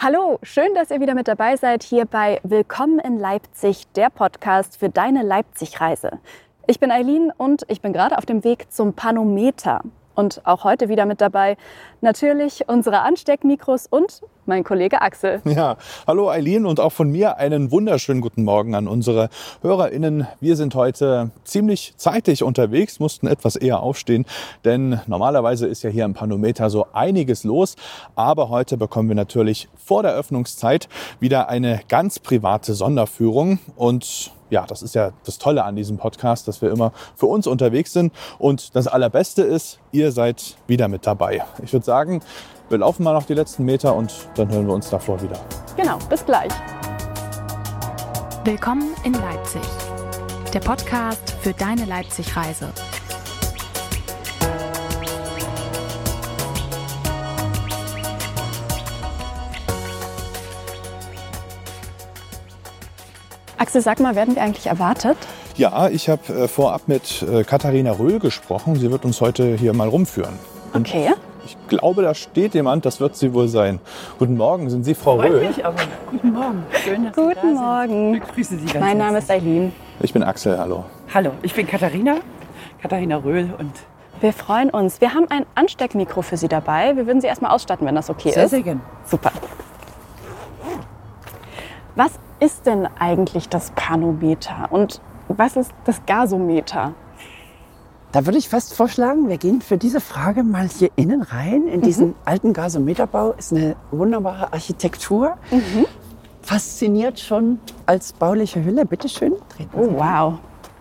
Hallo, schön, dass ihr wieder mit dabei seid hier bei Willkommen in Leipzig, der Podcast für deine Leipzig-Reise. Ich bin Eileen und ich bin gerade auf dem Weg zum Panometer. Und auch heute wieder mit dabei natürlich unsere Ansteckmikros und mein Kollege Axel. Ja, hallo Eileen und auch von mir einen wunderschönen guten Morgen an unsere HörerInnen. Wir sind heute ziemlich zeitig unterwegs, mussten etwas eher aufstehen, denn normalerweise ist ja hier im Panometer so einiges los. Aber heute bekommen wir natürlich vor der Öffnungszeit wieder eine ganz private Sonderführung und ja, das ist ja das Tolle an diesem Podcast, dass wir immer für uns unterwegs sind. Und das Allerbeste ist, ihr seid wieder mit dabei. Ich würde sagen, wir laufen mal noch die letzten Meter und dann hören wir uns davor wieder. Genau, bis gleich. Willkommen in Leipzig, der Podcast für deine Leipzig-Reise. Axel, sag mal, werden wir eigentlich erwartet? Ja, ich habe vorab mit Katharina Röhl gesprochen. Sie wird uns heute hier mal rumführen. Und okay. Ich glaube, da steht jemand, das wird sie wohl sein. Guten Morgen, sind Sie Frau Röhl? Guten Morgen. Schön, dass Sie Guten da Morgen. sind. Ich grüße Sie ganz Mein Name ist herzlich. Eileen. Ich bin Axel, hallo. Hallo, ich bin Katharina Röhl und Wir freuen uns. Wir haben ein Ansteckmikro für Sie dabei. Wir würden Sie erstmal ausstatten, wenn das okay ist. sehr gern. Super. Was ist denn eigentlich das Panometer und was ist das Gasometer? Da würde ich fast vorschlagen, wir gehen für diese Frage mal hier innen rein. In diesen alten Gasometerbau ist eine wunderbare Architektur. Fasziniert schon als bauliche Hülle. Bitte schön, treten Sie. Oh, wow.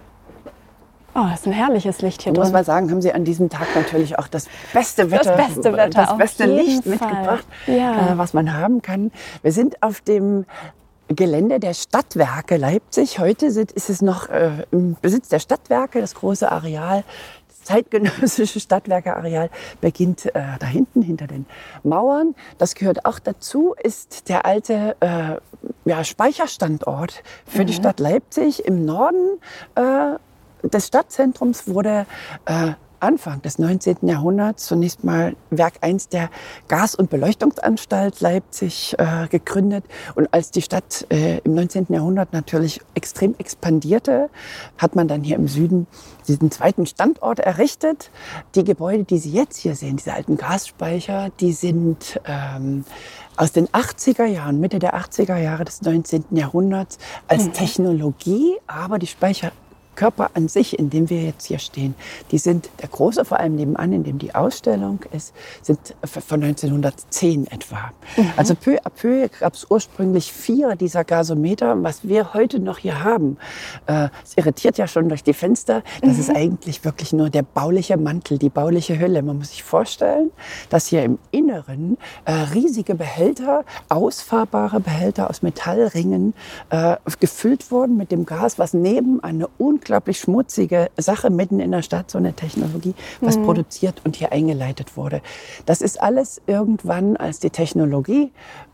Oh, das ist ein herrliches Licht hier Muss drin. man sagen, haben Sie an diesem Tag natürlich auch das beste Wetter, das auf beste jeden Licht Fall. mitgebracht, Ja. was man haben kann. Wir sind auf dem Gelände der Stadtwerke Leipzig. Heute ist es noch im Besitz der Stadtwerke. Das große Areal, das zeitgenössische Stadtwerkeareal beginnt da hinten, hinter den Mauern. Das gehört auch dazu, ist der alte Speicherstandort für die Stadt Leipzig. Im Norden des Stadtzentrums wurde Anfang des 19. Jahrhunderts zunächst mal Werk 1 der Gas- und Beleuchtungsanstalt Leipzig gegründet. Und als die Stadt im 19. Jahrhundert natürlich extrem expandierte, hat man dann hier im Süden diesen zweiten Standort errichtet. Die Gebäude, die Sie jetzt hier sehen, diese alten Gasspeicher, die sind aus den 80er Jahren, Mitte der 80er Jahre des 19. Jahrhunderts als Technologie, aber die Speicherkörper an sich, in dem wir jetzt hier stehen, die sind, der große vor allem nebenan, in dem die Ausstellung ist, sind von 1910 etwa. Also peu à peu gab es ursprünglich 4 dieser Gasometer. Was wir heute noch hier haben, es irritiert ja schon durch die Fenster, das ist eigentlich wirklich nur der bauliche Mantel, die bauliche Hülle. Man muss sich vorstellen, dass hier im Inneren riesige Behälter, ausfahrbare Behälter aus Metallringen gefüllt wurden mit dem Gas, was neben eine unglaublich schmutzige Sache mitten in der Stadt, so eine Technologie, was produziert und hier eingeleitet wurde. Das ist alles irgendwann, als die Technologie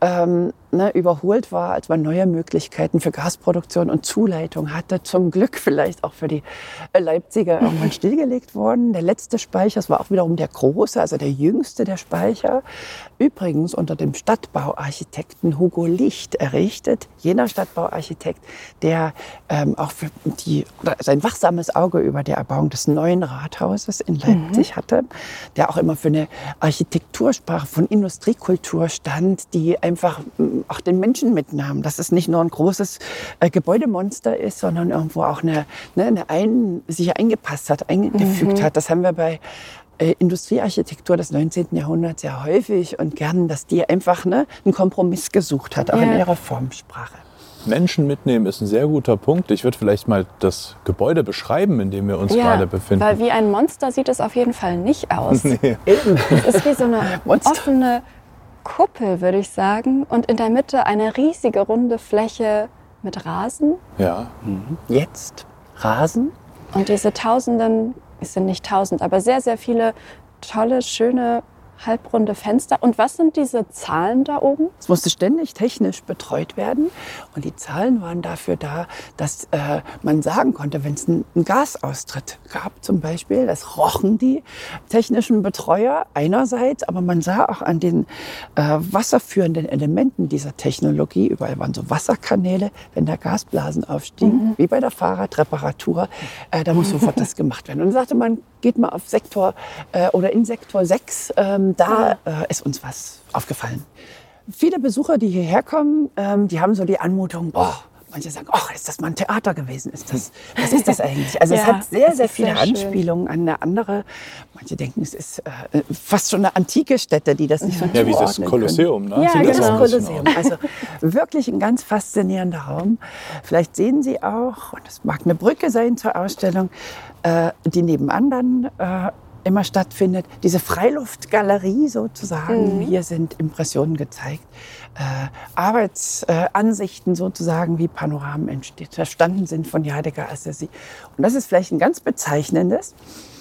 überholt war, als man neue Möglichkeiten für Gasproduktion und Zuleitung hatte, zum Glück vielleicht auch für die Leipziger irgendwann stillgelegt worden. Der letzte Speicher, das war auch wiederum der große, also der jüngste der Speicher, übrigens unter dem Stadtbauarchitekten Hugo Licht errichtet, jener Stadtbauarchitekt, der auch für sein wachsames Auge über der Erbauung des neuen Rathauses in Leipzig hatte, der auch immer für eine Architektursprache von Industriekultur stand, die einfach auch den Menschen mitnahm, dass es nicht nur ein großes Gebäudemonster ist, sondern irgendwo auch sich eingepasst hat, eingefügt hat. Das haben wir bei Industriearchitektur des 19. Jahrhunderts sehr häufig und gern, dass die einfach einen Kompromiss gesucht hat, auch in ihrer Formsprache. Menschen mitnehmen ist ein sehr guter Punkt. Ich würde vielleicht mal das Gebäude beschreiben, in dem wir uns gerade befinden. Weil wie ein Monster sieht es auf jeden Fall nicht aus. Nee. Es ist wie so eine offene Kuppel, würde ich sagen. Und in der Mitte eine riesige runde Fläche mit Rasen. Ja. Jetzt Rasen. Und diese Tausenden, es sind nicht 1000, aber sehr, sehr viele tolle, schöne halbrunde Fenster. Und was sind diese Zahlen da oben? Es musste ständig technisch betreut werden. Und die Zahlen waren dafür da, dass man sagen konnte, wenn es einen Gasaustritt gab zum Beispiel, das rochen die technischen Betreuer einerseits, aber man sah auch an den wasserführenden Elementen dieser Technologie, überall waren so Wasserkanäle, wenn da Gasblasen aufstiegen, wie bei der Fahrradreparatur, da muss sofort das gemacht werden. Und dann sagte man, geht mal auf Sektor oder in Sektor 6, da ist uns was aufgefallen. Viele Besucher, die hierher kommen, die haben so die Anmutung, manche sagen, ist das mal ein Theater gewesen? Was ist das eigentlich? Also es hat sehr, sehr viele Anspielungen an eine andere. Manche denken, es ist fast schon eine antike Stätte, die das nicht so zuordnen wie das Kolosseum. Ne? Ja, genau, das Kolosseum. Also wirklich ein ganz faszinierender Raum. Vielleicht sehen Sie auch, und es mag eine Brücke sein zur Ausstellung, die nebenan dann immer stattfindet, diese Freiluftgalerie sozusagen. Hier sind Impressionen gezeigt, Arbeitsansichten sozusagen, wie Panoramen entstanden sind von Jadega Assisi. Und das ist vielleicht ein ganz bezeichnendes.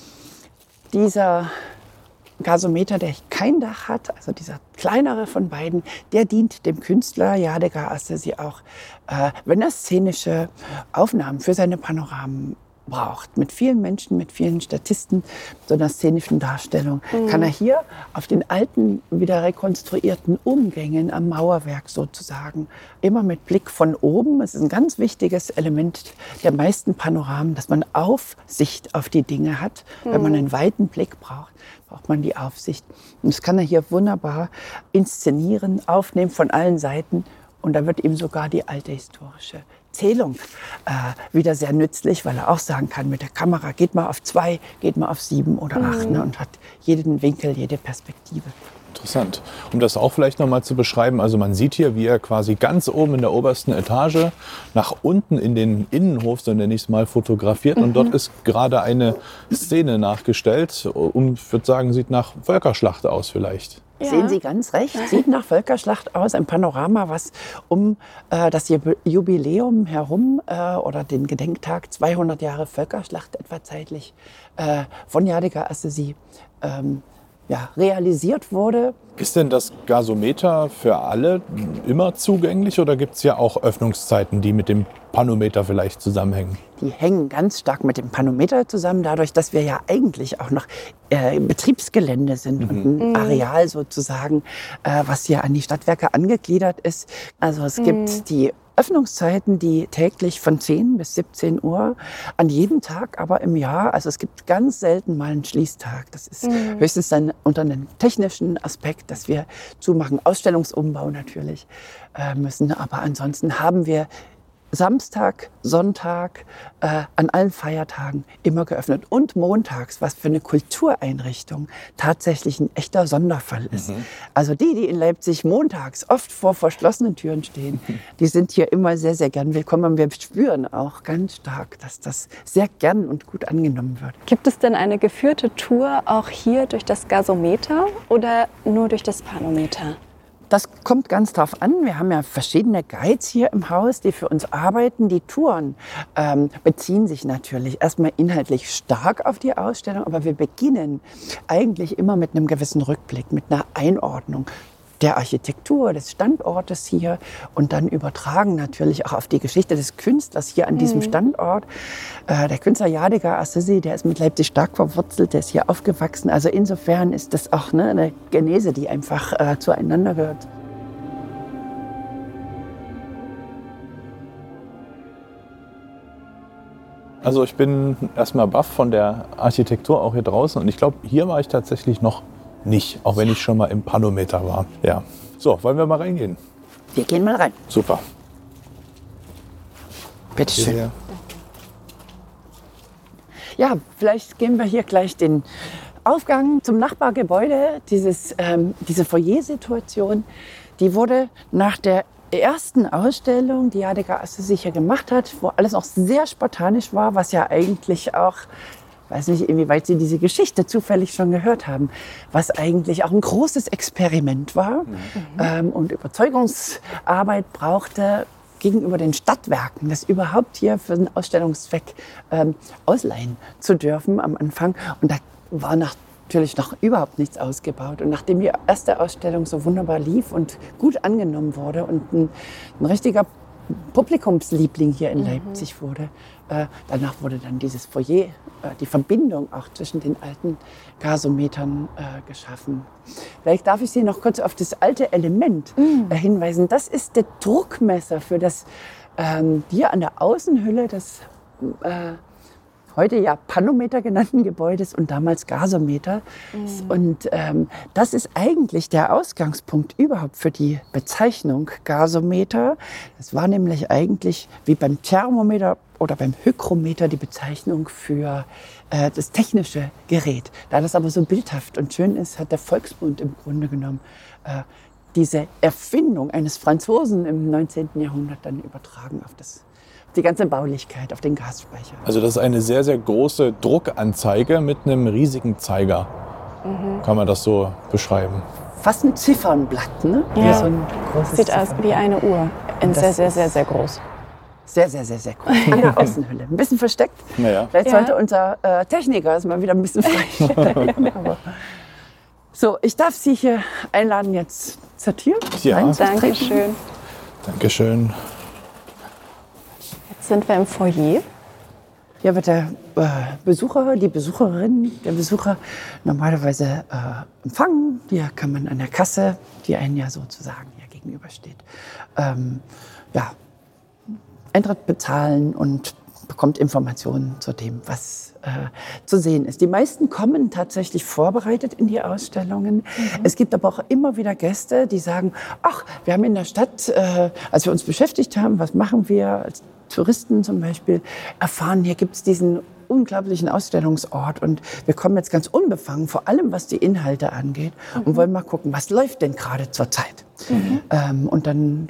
Dieser Gasometer, der kein Dach hat, also dieser kleinere von beiden, der dient dem Künstler Jadega Assisi auch, wenn er szenische Aufnahmen für seine Panoramen braucht. Mit vielen Menschen, mit vielen Statisten, so einer szenischen Darstellung, kann er hier auf den alten, wieder rekonstruierten Umgängen am Mauerwerk sozusagen, immer mit Blick von oben. Es ist ein ganz wichtiges Element der meisten Panoramen, dass man Aufsicht auf die Dinge hat. Wenn man einen weiten Blick braucht, braucht man die Aufsicht. Und das kann er hier wunderbar inszenieren, aufnehmen von allen Seiten. Und da wird ihm sogar die alte historische Zählung wieder sehr nützlich, weil er auch sagen kann, mit der Kamera geht mal auf 2, geht mal auf 7 oder 8 und hat jeden Winkel, jede Perspektive. Interessant. Um das auch vielleicht noch mal zu beschreiben, also man sieht hier, wie er quasi ganz oben in der obersten Etage nach unten in den Innenhof, so nenne ich es mal, fotografiert. Und dort ist gerade eine Szene nachgestellt und ich würde sagen, sieht nach Völkerschlacht aus vielleicht. Ja. Sehen Sie ganz recht, sieht nach Völkerschlacht aus, ein Panorama, was um das Jubiläum herum oder den Gedenktag 200 Jahre Völkerschlacht etwa zeitlich von Jadega Assisi realisiert wurde. Ist denn das Gasometer für alle immer zugänglich oder gibt es ja auch Öffnungszeiten, die mit dem Panometer vielleicht zusammenhängen? Die hängen ganz stark mit dem Panometer zusammen, dadurch, dass wir ja eigentlich auch noch Betriebsgelände sind und ein Areal sozusagen, was hier an die Stadtwerke angegliedert ist. Also es gibt die Öffnungszeiten, die täglich von 10 bis 17 Uhr, an jedem Tag aber im Jahr. Also es gibt ganz selten mal einen Schließtag. Das ist höchstens dann unter einem technischen Aspekt, dass wir zumachen. Ausstellungsumbau natürlich müssen. Aber ansonsten haben wir Samstag, Sonntag, an allen Feiertagen immer geöffnet. Und montags, was für eine Kultureinrichtung tatsächlich ein echter Sonderfall ist. Also die in Leipzig montags oft vor verschlossenen Türen stehen, die sind hier immer sehr, sehr gern willkommen. Und wir spüren auch ganz stark, dass das sehr gern und gut angenommen wird. Gibt es denn eine geführte Tour auch hier durch das Gasometer oder nur durch das Panometer? Das kommt ganz drauf an. Wir haben ja verschiedene Guides hier im Haus, die für uns arbeiten. Die Touren beziehen sich natürlich erstmal inhaltlich stark auf die Ausstellung, aber wir beginnen eigentlich immer mit einem gewissen Rückblick, mit einer Einordnung der Architektur, des Standortes hier und dann übertragen natürlich auch auf die Geschichte des Künstlers hier an diesem Standort. Der Künstler Jadega Assisi, der ist mit Leipzig stark verwurzelt, der ist hier aufgewachsen. Also insofern ist das auch eine Genese, die einfach zueinander gehört. Also ich bin erstmal baff von der Architektur auch hier draußen und ich glaube, hier war ich tatsächlich noch nicht, auch wenn ich schon mal im Panometer war. Ja. So, wollen wir mal reingehen? Wir gehen mal rein. Super. Bitte schön. Ja, vielleicht gehen wir hier gleich den Aufgang zum Nachbargebäude. Diese Foyersituation, die wurde nach der ersten Ausstellung, die Jadega Assisi hier gemacht hat, wo alles noch sehr spartanisch war, was ja eigentlich auch, weiß nicht, inwieweit Sie diese Geschichte zufällig schon gehört haben, was eigentlich auch ein großes Experiment war und Überzeugungsarbeit brauchte gegenüber den Stadtwerken, das überhaupt hier für einen Ausstellungszweck ausleihen zu dürfen am Anfang. Und da war nach natürlich noch überhaupt nichts ausgebaut. Und nachdem die erste Ausstellung so wunderbar lief und gut angenommen wurde und ein richtiger Publikumsliebling hier in Leipzig wurde, danach wurde dann dieses Foyer, die Verbindung auch zwischen den alten Gasometern geschaffen. Vielleicht darf ich Sie noch kurz auf das alte Element hinweisen. Das ist der Druckmesser für das hier an der Außenhülle des heute ja Panometer genannten Gebäudes und damals Gasometer. Und das ist eigentlich der Ausgangspunkt überhaupt für die Bezeichnung Gasometer. Das war nämlich eigentlich wie beim Thermometer oder beim Hygrometer die Bezeichnung für das technische Gerät. Da das aber so bildhaft und schön ist, hat der Volksmund im Grunde genommen diese Erfindung eines Franzosen im 19. Jahrhundert dann übertragen auf die ganze Baulichkeit, auf den Gasspeicher. Also das ist eine sehr, sehr große Druckanzeige mit einem riesigen Zeiger. Kann man das so beschreiben? Fast ein Ziffernblatt, ne? Ja. So ein großes Sieht aus wie eine Uhr. In sehr, sehr, sehr, sehr groß. Sehr, sehr, sehr, sehr groß. An der Außenhülle. Ein bisschen versteckt. Naja. Vielleicht sollte unser Techniker es mal wieder ein bisschen freistellen. So, ich darf Sie hier einladen jetzt zur Tür. Ja. Dankeschön. Dankeschön. Jetzt sind wir im Foyer. Hier wird der Besucher, die Besucherin, der Besucher normalerweise empfangen. Hier kann man an der Kasse, die einen ja sozusagen hier gegenübersteht, Eintritt bezahlen und bekommt Informationen zu dem, was zu sehen ist. Die meisten kommen tatsächlich vorbereitet in die Ausstellungen. Es gibt aber auch immer wieder Gäste, die sagen, ach, wir haben in der Stadt, als wir uns beschäftigt haben, was machen wir als Touristen zum Beispiel, erfahren, hier gibt es diesen unglaublichen Ausstellungsort und wir kommen jetzt ganz unbefangen, vor allem was die Inhalte angeht und wollen mal gucken, was läuft denn gerade zur Zeit. Und dann,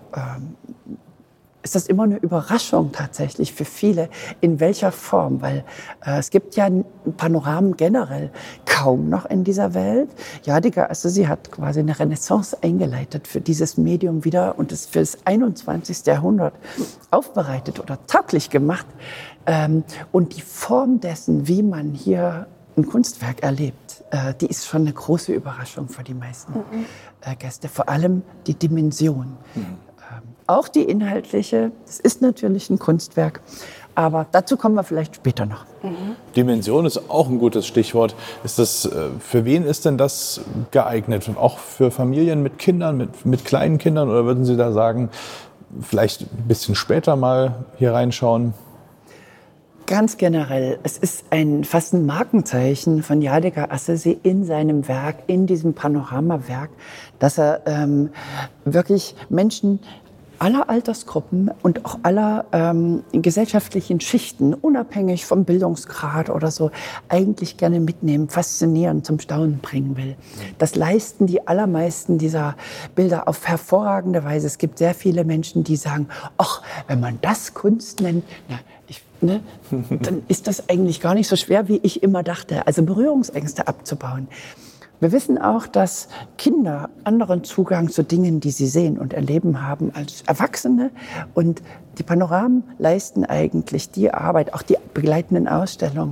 ist das immer eine Überraschung tatsächlich für viele, in welcher Form, weil es gibt ja Panoramen generell kaum noch in dieser Welt. Jadiger Assisi hat quasi eine Renaissance eingeleitet für dieses Medium wieder und es für das 21. Jahrhundert aufbereitet oder tauglich gemacht. Und die Form dessen, wie man hier ein Kunstwerk erlebt, die ist schon eine große Überraschung für die meisten Gäste, vor allem die Dimension. Auch die inhaltliche, es ist natürlich ein Kunstwerk, aber dazu kommen wir vielleicht später noch. Dimension ist auch ein gutes Stichwort. Für wen ist denn das geeignet? Auch für Familien mit Kindern, mit kleinen Kindern? Oder würden Sie da sagen, vielleicht ein bisschen später mal hier reinschauen? Ganz generell, es ist fast ein Markenzeichen von Jadiger Assisi in seinem Werk, in diesem Panoramawerk, dass er wirklich Menschen aller Altersgruppen und auch aller gesellschaftlichen Schichten, unabhängig vom Bildungsgrad oder so, eigentlich gerne mitnehmen, faszinieren, zum Staunen bringen will. Das leisten die allermeisten dieser Bilder auf hervorragende Weise. Es gibt sehr viele Menschen, die sagen, ach, wenn man das Kunst nennt, dann ist das eigentlich gar nicht so schwer, wie ich immer dachte. Also Berührungsängste abzubauen. Wir wissen auch, dass Kinder anderen Zugang zu Dingen, die sie sehen und erleben haben, als Erwachsene. Und die Panoramen leisten eigentlich die Arbeit, auch die begleitenden Ausstellungen,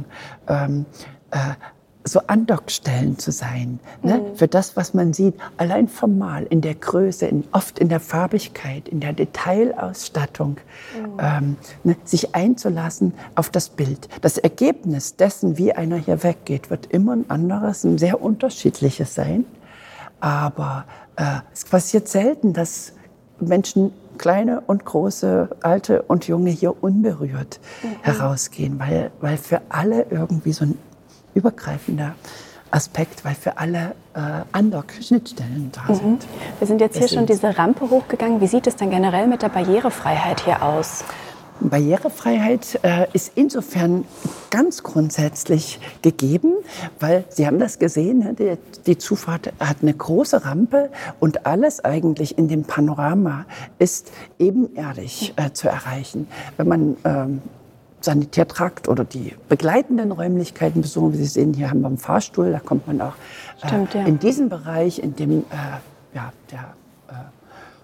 so Andockstellen zu sein, für das, was man sieht, allein formal, in der Größe, oft in der Farbigkeit, in der Detailausstattung, sich einzulassen auf das Bild. Das Ergebnis dessen, wie einer hier weggeht, wird immer ein anderes, ein sehr unterschiedliches sein. Aber es passiert selten, dass Menschen, kleine und große, alte und junge, hier unberührt herausgehen, weil für alle irgendwie so ein übergreifender Aspekt, weil für alle Andock-Schnittstellen da sind. Wir sind jetzt hier schon diese Rampe hochgegangen. Wie sieht es denn generell mit der Barrierefreiheit hier aus? Barrierefreiheit ist insofern ganz grundsätzlich gegeben, weil Sie haben das gesehen, die Zufahrt hat eine große Rampe und alles eigentlich in dem Panorama ist ebenerdig zu erreichen. Wenn man Sanitärtrakt oder die begleitenden Räumlichkeiten besuchen. Wie Sie sehen, hier haben wir einen Fahrstuhl, da kommt man auch in diesem Bereich, in dem der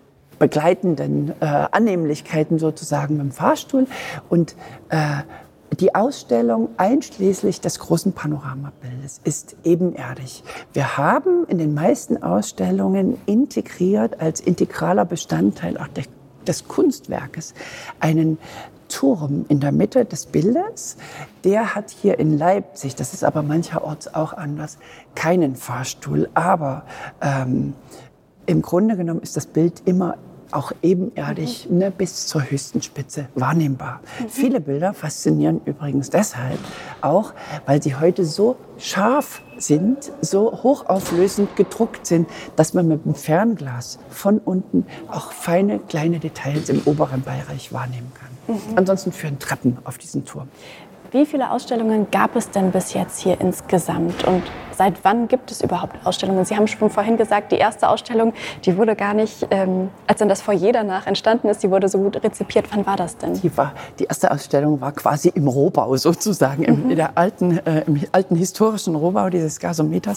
begleitenden Annehmlichkeiten sozusagen mit dem Fahrstuhl. Und Die Ausstellung einschließlich des großen Panoramabildes ist ebenerdig. Wir haben in den meisten Ausstellungen integriert als integraler Bestandteil auch des Kunstwerkes einen Turm in der Mitte des Bildes. Der hat hier in Leipzig, das ist aber mancherorts auch anders, keinen Fahrstuhl. Aber im Grunde genommen ist das Bild immer auch ebenerdig, bis zur höchsten Spitze wahrnehmbar. Viele Bilder faszinieren übrigens deshalb auch, weil sie heute so scharf sind, so hochauflösend gedruckt sind, dass man mit dem Fernglas von unten auch feine kleine Details im oberen Bereich wahrnehmen kann. Ansonsten führen Treppen auf diesen Turm. Wie viele Ausstellungen gab es denn bis jetzt hier insgesamt und seit wann gibt es überhaupt Ausstellungen? Sie haben schon vorhin gesagt, die erste Ausstellung, die wurde gar nicht, als dann das Foyer danach entstanden ist, die wurde so gut rezipiert. Wann war das denn? Die erste Ausstellung war quasi im Rohbau sozusagen, im alten historischen Rohbau dieses Gasometers.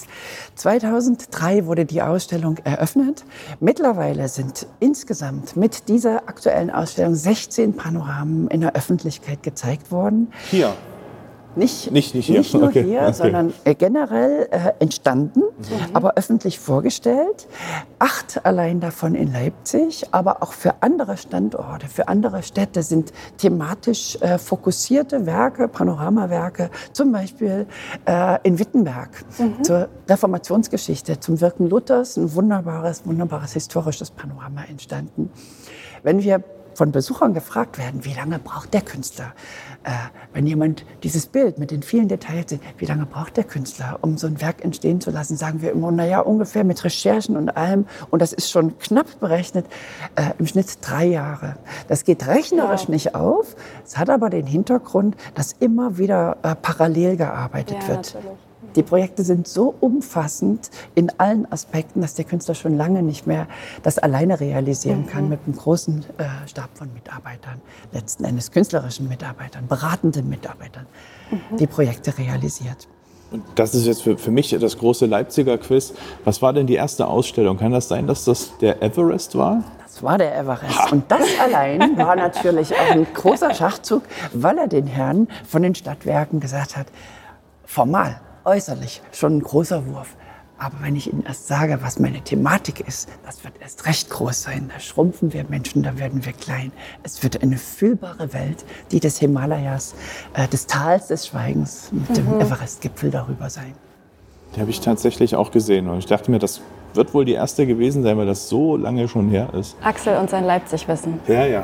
2003 wurde die Ausstellung eröffnet. Mittlerweile sind insgesamt mit dieser aktuellen Ausstellung 16 Panoramen in der Öffentlichkeit gezeigt worden. Hier? Nicht hier, nur hier, sondern generell entstanden, aber öffentlich vorgestellt. 8 allein davon in Leipzig, aber auch für andere Standorte, für andere Städte sind thematisch fokussierte Werke, Panoramawerke, zum Beispiel in Wittenberg zur Reformationsgeschichte, zum Wirken Luthers, ein wunderbares historisches Panorama entstanden. Wenn wir von Besuchern gefragt werden, wie lange braucht der Künstler? Wenn jemand dieses Bild mit den vielen Details sieht, wie lange braucht der Künstler, um so ein Werk entstehen zu lassen, sagen wir immer, naja, ungefähr mit Recherchen und allem, und das ist schon knapp berechnet, im Schnitt 3 Jahre. Das geht rechnerisch nicht auf, es hat aber den Hintergrund, dass immer wieder parallel gearbeitet wird. Natürlich. Die Projekte sind so umfassend in allen Aspekten, dass der Künstler schon lange nicht mehr das alleine realisieren kann mit einem großen Stab von Mitarbeitern, letzten Endes künstlerischen Mitarbeitern, beratenden Mitarbeitern, die Projekte realisiert. Das ist jetzt für mich das große Leipziger Quiz. Was war denn die erste Ausstellung? Kann das sein, dass das der Everest war? Das war der Everest. Und das allein war natürlich auch ein großer Schachzug, weil er den Herren von den Stadtwerken gesagt hat, formal, äußerlich schon ein großer Wurf. Aber wenn ich Ihnen erst sage, was meine Thematik ist, das wird erst recht groß sein. Da schrumpfen wir Menschen, da werden wir klein. Es wird eine fühlbare Welt, die des Himalayas, des Tals des Schweigens mit dem Everest-Gipfel darüber sein. Die habe ich tatsächlich auch gesehen. Und ich dachte mir, das wird wohl die erste gewesen sein, weil das so lange schon her ist. Axel und sein Leipzig-Wissen. Ja.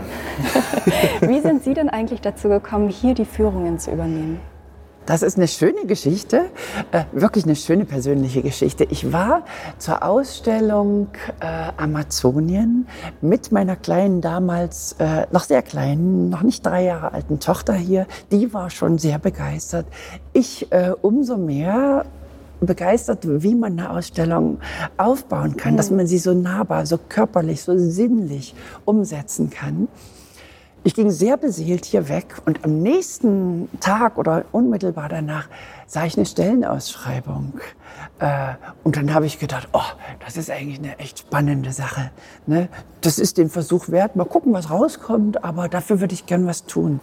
Wie sind Sie denn eigentlich dazu gekommen, hier die Führungen zu übernehmen? Das ist eine schöne Geschichte, wirklich eine schöne persönliche Geschichte. Ich war zur Ausstellung Amazonien mit meiner kleinen, damals noch sehr kleinen, noch nicht 3 Jahre alten Tochter hier. Die war schon sehr begeistert. Ich umso mehr begeistert, wie man eine Ausstellung aufbauen kann, dass man sie so nahbar, so körperlich, so sinnlich umsetzen kann. Ich ging sehr beseelt hier weg und am nächsten Tag oder unmittelbar danach sah ich eine Stellenausschreibung. Und dann habe ich gedacht, oh, das ist eigentlich eine echt spannende Sache. Ne? Das ist den Versuch wert. Mal gucken, was rauskommt, aber dafür würde ich gern was tun.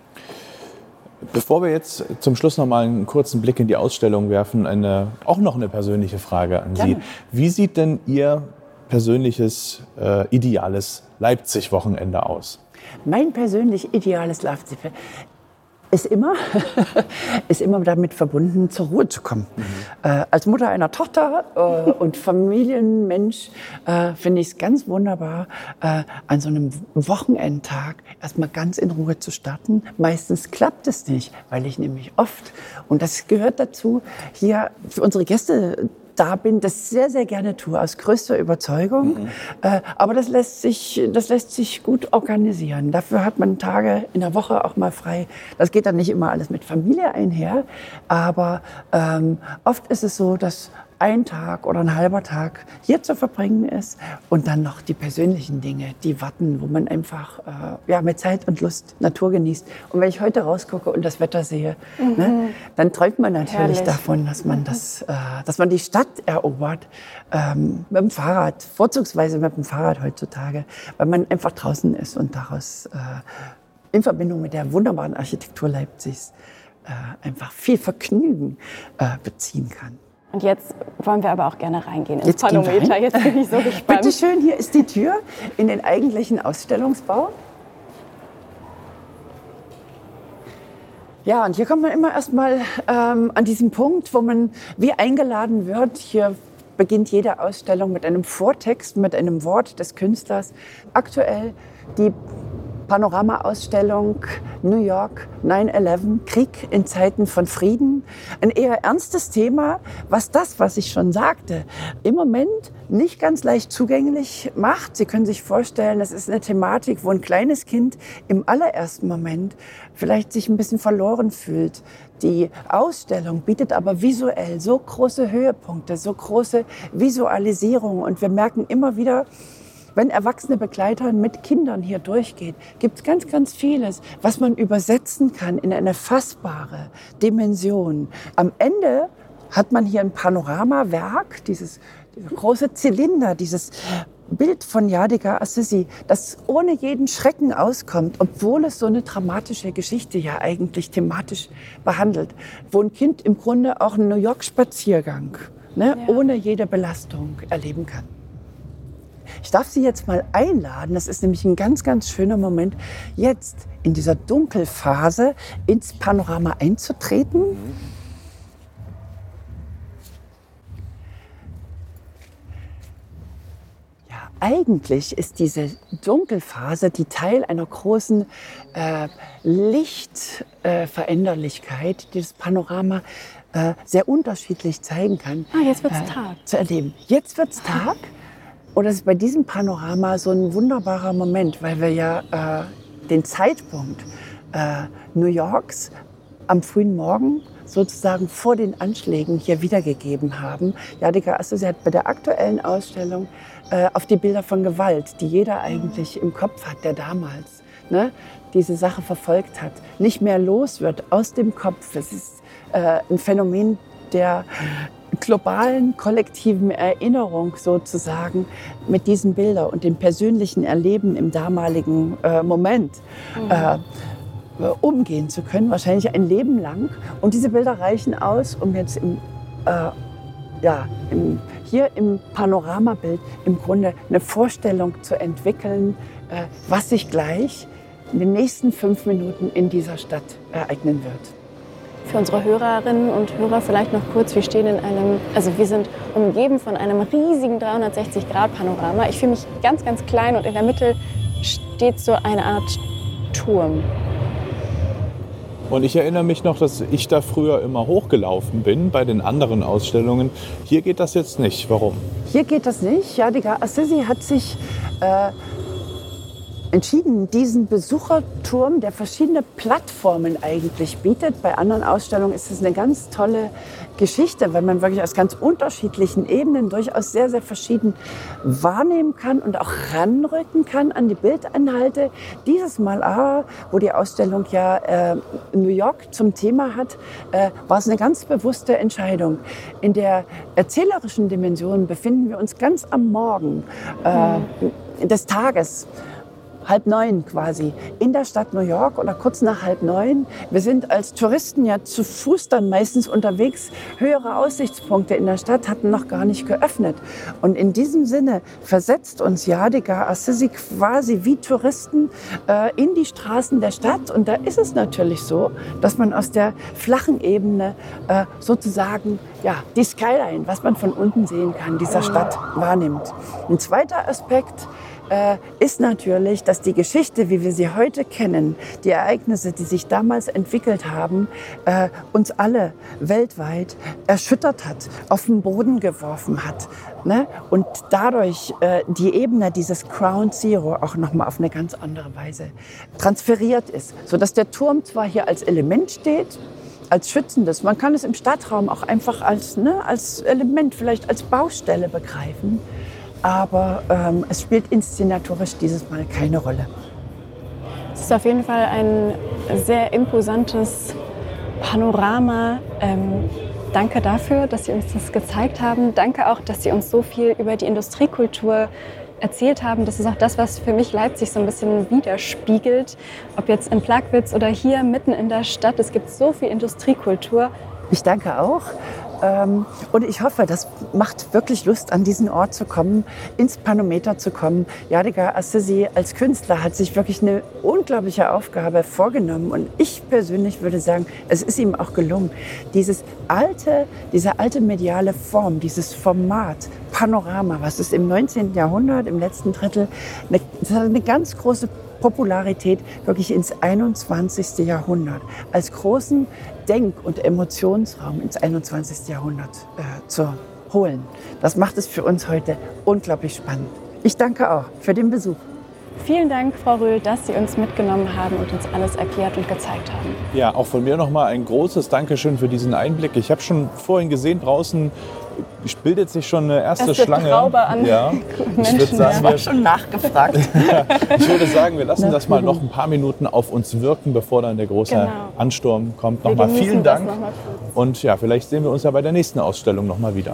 Bevor wir jetzt zum Schluss noch mal einen kurzen Blick in die Ausstellung werfen, auch noch eine persönliche Frage an Sie. Wie sieht denn Ihr persönliches, ideales Leipzig-Wochenende aus? Mein persönlich ideales Leipzig ist immer damit verbunden, zur Ruhe zu kommen. Als Mutter einer Tochter und Familienmensch finde ich es ganz wunderbar, an so einem Wochenendtag erstmal ganz in Ruhe zu starten. Meistens klappt es nicht, weil ich nämlich oft, und das gehört dazu, hier für unsere Gäste da bin, das sehr, sehr gerne tue, aus größter Überzeugung. Aber das lässt sich gut organisieren. Dafür hat man Tage in der Woche auch mal frei. Das geht dann nicht immer alles mit Familie einher, aber oft ist es so, dass ein Tag oder ein halber Tag hier zu verbringen ist und dann noch die persönlichen Dinge, die warten, wo man einfach mit Zeit und Lust Natur genießt. Und wenn ich heute rausgucke und das Wetter sehe, ne, dann träumt man natürlich davon, dass man dass man die Stadt erobert mit dem Fahrrad, vorzugsweise mit dem Fahrrad heutzutage, weil man einfach draußen ist und daraus in Verbindung mit der wunderbaren Architektur Leipzigs einfach viel Vergnügen beziehen kann. Und jetzt wollen wir aber auch gerne reingehen ins Panometer. Jetzt bin ich so gespannt. Bitte schön, hier ist die Tür in den eigentlichen Ausstellungsbau. Ja, und hier kommt man immer erstmal an diesem Punkt, wo man wie eingeladen wird. Hier beginnt jede Ausstellung mit einem Vortext, mit einem Wort des Künstlers. Aktuell die Panorama-Ausstellung New York 9/11, Krieg in Zeiten von Frieden. Ein eher ernstes Thema, was ich schon sagte, im Moment nicht ganz leicht zugänglich macht. Sie können sich vorstellen, das ist eine Thematik, wo ein kleines Kind im allerersten Moment vielleicht sich ein bisschen verloren fühlt. Die Ausstellung bietet aber visuell so große Höhepunkte, so große Visualisierung. Und wir merken immer wieder, wenn erwachsene Begleiter mit Kindern hier durchgehen, gibt es ganz, ganz vieles, was man übersetzen kann in eine fassbare Dimension. Am Ende hat man hier ein Panoramawerk, dieser große Zylinder, dieses Bild von Yadigar Assisi, das ohne jeden Schrecken auskommt, obwohl es so eine dramatische Geschichte ja eigentlich thematisch behandelt, wo ein Kind im Grunde auch einen New York-Spaziergang ohne jede Belastung erleben kann. Ich darf Sie jetzt mal einladen, das ist nämlich ein ganz, ganz schöner Moment, jetzt in dieser Dunkelphase ins Panorama einzutreten. Ja, eigentlich ist diese Dunkelphase die Teil einer großen Lichtveränderlichkeit, die das Panorama sehr unterschiedlich zeigen kann. Jetzt wird's Tag. Zu erleben. Jetzt wird's Tag. Und das ist bei diesem Panorama so ein wunderbarer Moment, weil wir ja den Zeitpunkt New Yorks am frühen Morgen sozusagen vor den Anschlägen hier wiedergegeben haben. Yadigar Assisi hat bei der aktuellen Ausstellung auf die Bilder von Gewalt, die jeder eigentlich im Kopf hat, der damals diese Sache verfolgt hat, nicht mehr los wird aus dem Kopf. Es ist ein Phänomen der globalen, kollektiven Erinnerung sozusagen mit diesen Bildern und dem persönlichen Erleben im damaligen Moment umgehen zu können, wahrscheinlich ein Leben lang. Und diese Bilder reichen aus, um jetzt hier im Panoramabild im Grunde eine Vorstellung zu entwickeln, was sich gleich in den nächsten 5 Minuten in dieser Stadt ereignen wird. Für unsere Hörerinnen und Hörer vielleicht noch kurz, wir sind umgeben von einem riesigen 360-Grad-Panorama. Ich fühle mich ganz, ganz klein und in der Mitte steht so eine Art Turm. Und ich erinnere mich noch, dass ich da früher immer hochgelaufen bin bei den anderen Ausstellungen. Hier geht das jetzt nicht. Warum? Hier geht das nicht. Yadigar Assisi hat sich entschieden, diesen Besucherturm, der verschiedene Plattformen eigentlich bietet. Bei anderen Ausstellungen ist es eine ganz tolle Geschichte, weil man wirklich aus ganz unterschiedlichen Ebenen durchaus sehr, sehr verschieden wahrnehmen kann und auch ranrücken kann an die Bildinhalte. Dieses Mal aber, wo die Ausstellung ja New York zum Thema hat, war es eine ganz bewusste Entscheidung. In der erzählerischen Dimension befinden wir uns ganz am Morgen des Tages. 8:30 quasi, in der Stadt New York oder kurz nach 8:30. Wir sind als Touristen ja zu Fuß dann meistens unterwegs. Höhere Aussichtspunkte in der Stadt hatten noch gar nicht geöffnet. Und in diesem Sinne versetzt uns Yadigar Assisi quasi wie Touristen in die Straßen der Stadt. Und da ist es natürlich so, dass man aus der flachen Ebene sozusagen die Skyline, was man von unten sehen kann, dieser Stadt wahrnimmt. Ein zweiter Aspekt ist natürlich, dass die Geschichte, wie wir sie heute kennen, die Ereignisse, die sich damals entwickelt haben, uns alle weltweit erschüttert hat, auf den Boden geworfen hat. Ne? Und dadurch die Ebene dieses Ground Zero auch nochmal auf eine ganz andere Weise transferiert ist. Sodass der Turm zwar hier als Element steht, als schützendes, man kann es im Stadtraum auch einfach als Element, vielleicht als Baustelle begreifen. Aber es spielt inszenatorisch dieses Mal keine Rolle. Es ist auf jeden Fall ein sehr imposantes Panorama. Danke dafür, dass Sie uns das gezeigt haben. Danke auch, dass Sie uns so viel über die Industriekultur erzählt haben, das ist auch das, was für mich Leipzig so ein bisschen widerspiegelt. Ob jetzt in Plagwitz oder hier mitten in der Stadt, es gibt so viel Industriekultur. Ich danke auch. Und ich hoffe, das macht wirklich Lust, an diesen Ort zu kommen, ins Panometer zu kommen. Jadiga Assisi als Künstler hat sich wirklich eine unglaubliche Aufgabe vorgenommen. Und ich persönlich würde sagen, es ist ihm auch gelungen, diese alte mediale Form, dieses Format, Panorama, was es im 19. Jahrhundert, im letzten Drittel, das hat eine ganz große Popularität wirklich ins 21. Jahrhundert als großen Denk- und Emotionsraum ins 21. Jahrhundert zu holen. Das macht es für uns heute unglaublich spannend. Ich danke auch für den Besuch. Vielen Dank, Frau Röhl, dass Sie uns mitgenommen haben und uns alles erklärt und gezeigt haben. Ja, auch von mir nochmal ein großes Dankeschön für diesen Einblick. Ich habe schon vorhin gesehen, draußen bildet sich schon eine erste Schlange. Traube an ja. Menschen. Ich würde sagen, schon nachgefragt. ich würde sagen, wir lassen das mal noch ein paar Minuten auf uns wirken, bevor dann der große Ansturm kommt. Nochmal vielen Dank. Und ja, vielleicht sehen wir uns ja bei der nächsten Ausstellung nochmal wieder.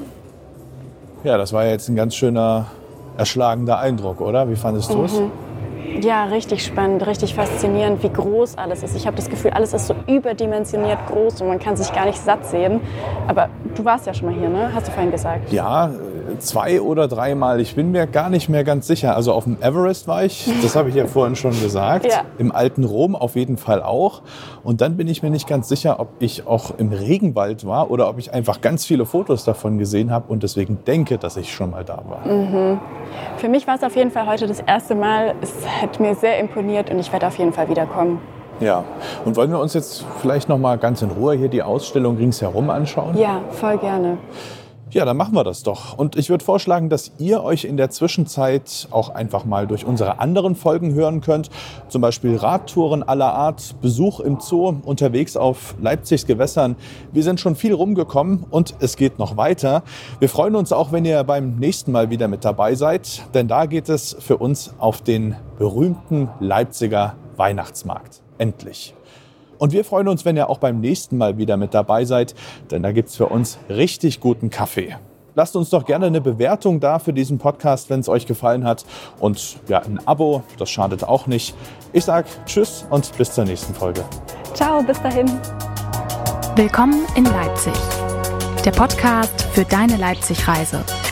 Ja, das war jetzt ein ganz schöner, erschlagender Eindruck, oder? Wie fandest du es? Ja, richtig spannend, richtig faszinierend, wie groß alles ist. Ich habe das Gefühl, alles ist so überdimensioniert groß und man kann sich gar nicht satt sehen. Aber du warst ja schon mal hier, ne? Hast du vorhin gesagt? Ja, 2 oder 3 Mal. Ich bin mir gar nicht mehr ganz sicher. Also auf dem Everest war ich, das habe ich ja vorhin schon gesagt. Ja. Im alten Rom auf jeden Fall auch. Und dann bin ich mir nicht ganz sicher, ob ich auch im Regenwald war oder ob ich einfach ganz viele Fotos davon gesehen habe und deswegen denke, dass ich schon mal da war. Für mich war es auf jeden Fall heute das erste Mal. Es hat mir sehr imponiert und ich werde auf jeden Fall wiederkommen. Ja, und wollen wir uns jetzt vielleicht noch mal ganz in Ruhe hier die Ausstellung ringsherum anschauen? Ja, voll gerne. Ja, dann machen wir das doch. Und ich würde vorschlagen, dass ihr euch in der Zwischenzeit auch einfach mal durch unsere anderen Folgen hören könnt. Zum Beispiel Radtouren aller Art, Besuch im Zoo, unterwegs auf Leipzigs Gewässern. Wir sind schon viel rumgekommen und es geht noch weiter. Wir freuen uns auch, wenn ihr beim nächsten Mal wieder mit dabei seid. Denn da geht es für uns auf den berühmten Leipziger Weihnachtsmarkt. Endlich. Und wir freuen uns, wenn ihr auch beim nächsten Mal wieder mit dabei seid, denn da gibt's für uns richtig guten Kaffee. Lasst uns doch gerne eine Bewertung da für diesen Podcast, wenn es euch gefallen hat. Und ja, ein Abo, das schadet auch nicht. Ich sage Tschüss und bis zur nächsten Folge. Ciao, bis dahin. Willkommen in Leipzig, der Podcast für deine Leipzig-Reise.